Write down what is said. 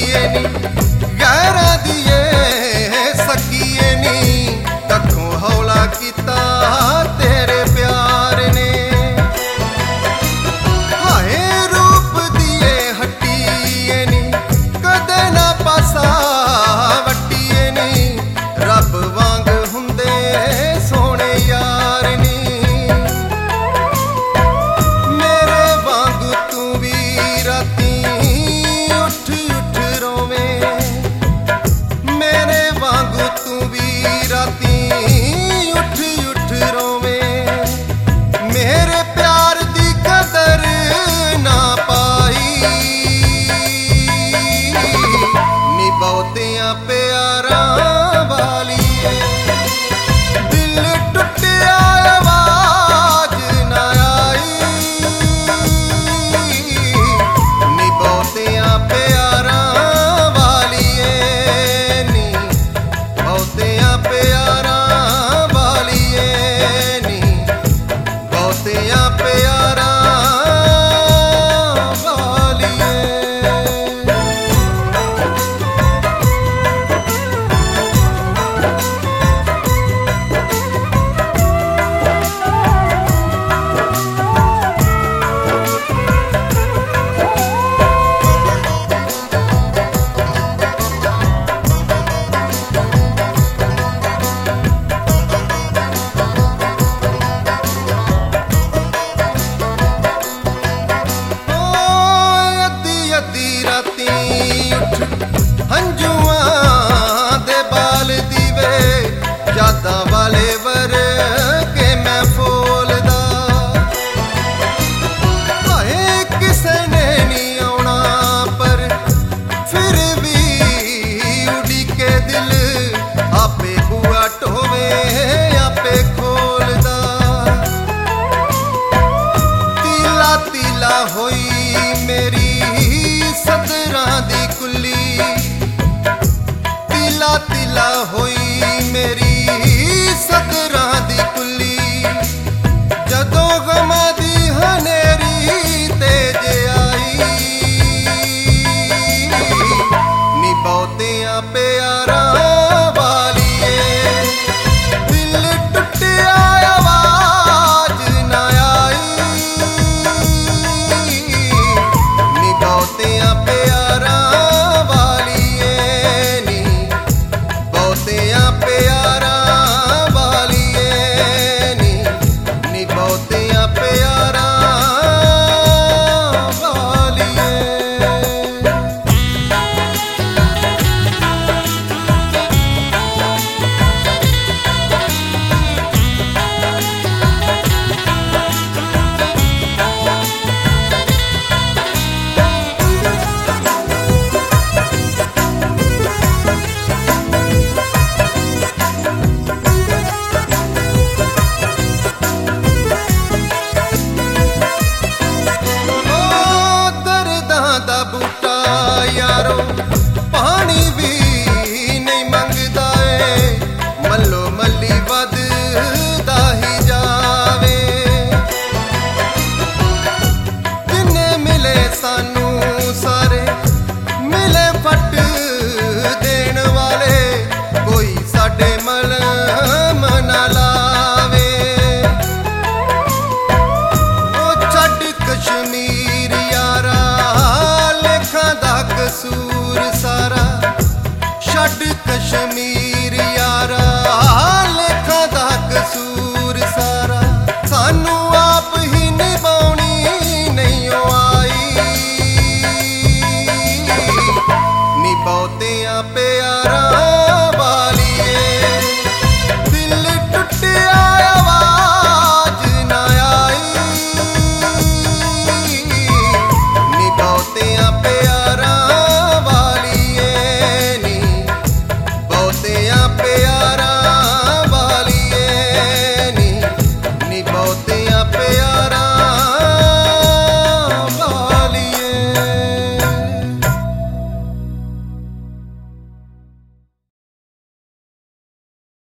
सखीए नी गैरा दिए सखीए नी कखों हौला किता तेरे प्यार ने हाय रूप दिए हटिए नी कदे ना पासा वटिए नी रब वांग हुंदे सोने यार नी मेरे वांग तू भी राती उठ उठ रोवे मेरे वांग तू भी राती उठ उठ रोवे मेरे प्यार दी कदर ना पाई नी बहुतियां प्यारा वालिए दिल टुटिया आवाज ना आई नी बहुतियां प्यारा वालिए नी बहुतियां प्यारा वालिए नी बहुतियां प्यारा वालिए। अद्धी अद्धी राती उठ हंजुआं दे बाल दीवे यादां वाले वर के मैं फोलदा हाय किसे ने नहीं आउणा पर फिर भी उड़ी के दिल आपे बुआ टोवे आपे खोलदा तीला तीला होई मेरी सदरां दी कुल्ली तीला तीला होई मेरी सदरां दी कुल्ली जदों गमां दी हनेरी तेज आई नी बहुतियां प्यारा वालिए दिल टुटिया आवाज ना आई नी बहुतियां प्यारा वालिए नी बहुतियां प्यारा वालिए नी बहुतियां प्यारा वालिए। दर्दां दा बूटा यारो पानी भी नहीं मंगदा ए मल्लो मल्ली वधदा ही जावे जिन्ने मिले सानू सारे मिले फट देण वाले कोई साडे मलम ना लावे ओ छड्ड कश्मीर यारा लेखां दा कसूर सारा छड्ड कश्मीर